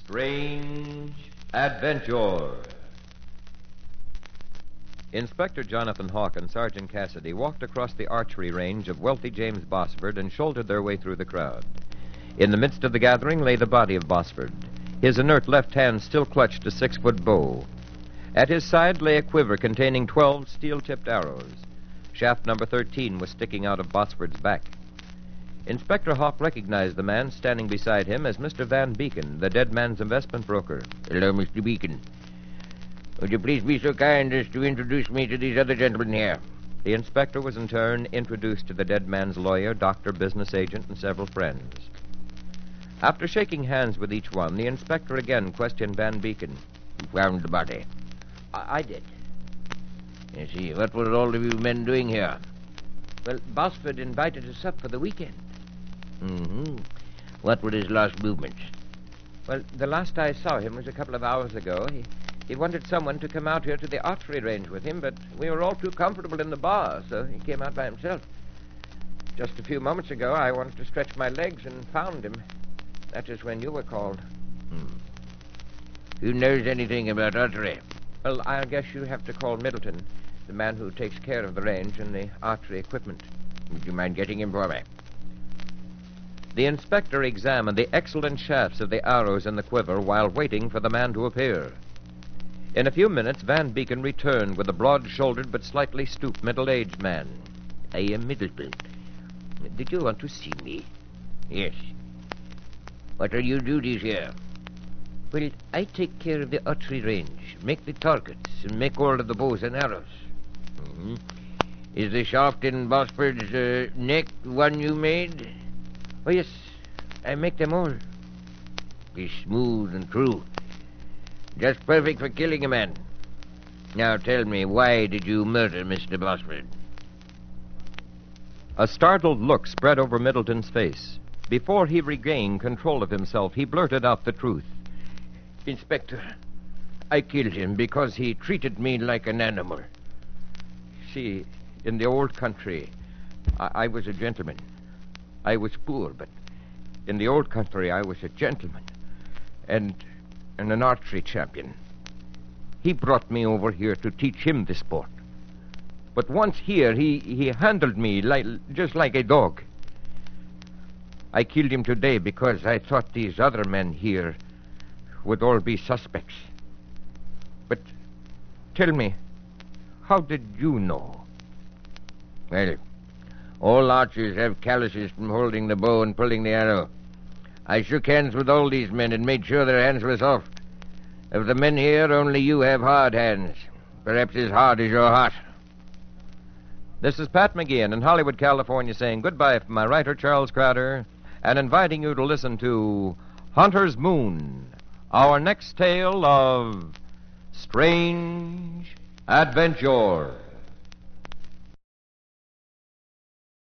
Strange Adventure. Inspector Jonathan Hawk and Sergeant Cassidy walked across the archery range of wealthy James Bosford and shouldered their way through the crowd. In the midst of the gathering lay the body of Bosford. His inert left hand still clutched a 6-foot bow. At his side lay a quiver containing 12 steel-tipped arrows. Shaft number 13 was sticking out of Bosford's back. Inspector Hawk recognized the man standing beside him as Mr. Van Beacon, the dead man's investment broker. Hello, Mr. Beacon. Would you please be so kind as to introduce me to these other gentlemen here? The inspector was in turn introduced to the dead man's lawyer, doctor, business agent, and several friends. After shaking hands with each one, the inspector again questioned Van Beacon. Who found the body? I did. I see. What were all of you men doing here? Well, Bosford invited us up for the weekend. Mm-hmm. What were his last movements? Well, the last I saw him was a couple of hours ago. He wanted someone to come out here to the archery range with him, but we were all too comfortable in the bar, so he came out by himself. Just a few moments ago, I wanted to stretch my legs and found him. That is when you were called. Who knows anything about archery? Well, I guess you have to call Middleton, the man who takes care of the range and the archery equipment. Would you mind getting him for me? The inspector examined the excellent shafts of the arrows in the quiver while waiting for the man to appear. In a few minutes, Van Beacon returned with a broad-shouldered but slightly stooped middle-aged man. I am Middleton. Did you want to see me? Yes. What are your duties here? Well, I take care of the archery range, make the targets, and make all of the bows and arrows. Mm-hmm. Is the shaft in Bosford's neck one you made? Oh, yes. I make them all. Be smooth and true. Just perfect for killing a man. Now tell me, why did you murder Mr. Bosford? A startled look spread over Middleton's face. Before he regained control of himself, he blurted out the truth. Inspector, I killed him because he treated me like an animal. See, in the old country, I was a gentleman. I was poor, but in the old country, I was a gentleman and an archery champion. He brought me over here to teach him the sport. But once here, he handled me just like a dog. I killed him today because I thought these other men here would all be suspects. But tell me, how did you know? Well, all archers have calluses from holding the bow and pulling the arrow. I shook hands with all these men and made sure their hands were soft. Of the men here, only you have hard hands. Perhaps as hard as your heart. This is Pat McGeehan in Hollywood, California, saying goodbye from my writer, Charles Crowder, and inviting you to listen to Hunter's Moon, our next tale of strange adventure.